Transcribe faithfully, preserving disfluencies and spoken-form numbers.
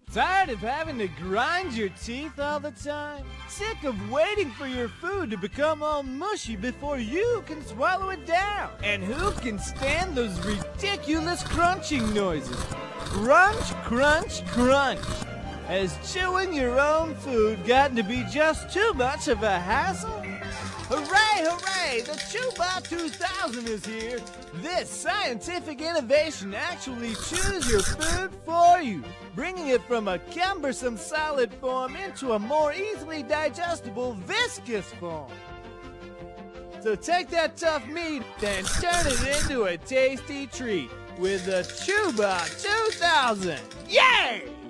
Tired of having to grind your teeth all the time? Sick of waiting for your food to become all mushy before you can swallow it down? And who can stand those ridiculous crunching noises? Crunch, crunch, crunch. Has chewing your own food gotten to be just too much of a hassle? Hooray, hooray! The ChewBot two thousand is here! This scientific innovation actually chews your food for you, bringing it from a cumbersome solid form into a more easily digestible viscous form. So take that tough meat and turn it into a tasty treat with the ChewBot two thousand! Yay!